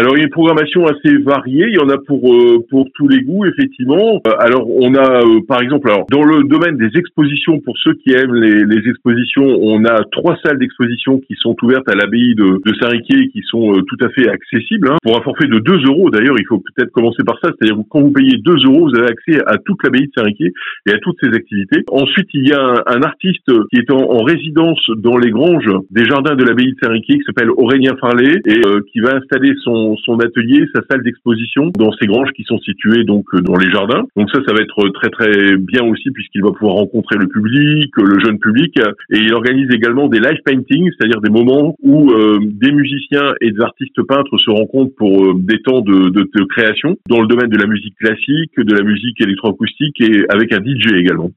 Alors il y a une programmation assez variée, il y en a pour tous les goûts effectivement. Alors on a par exemple alors dans le domaine des expositions, pour ceux qui aiment les expositions, on a 3 salles d'exposition qui sont ouvertes à l'abbaye de Saint-Riquier qui sont tout à fait accessibles, hein. Pour un forfait de 2 euros d'ailleurs, il faut peut-être commencer par ça, c'est-à-dire que quand vous payez 2 euros, vous avez accès à toute l'abbaye de Saint-Riquier et à toutes ses activités. Ensuite il y a un artiste qui est en résidence dans les granges des jardins de l'abbaye de Saint-Riquier qui s'appelle Aurélien Farlet et qui va installer son atelier, sa salle d'exposition dans ces granges qui sont situées donc dans les jardins. Donc ça va être très très bien aussi puisqu'il va pouvoir rencontrer le public, le jeune public, et il organise également des live paintings, c'est-à-dire des moments où des musiciens et des artistes peintres se rencontrent pour des temps de création dans le domaine de la musique classique, de la musique électroacoustique et avec un DJ également.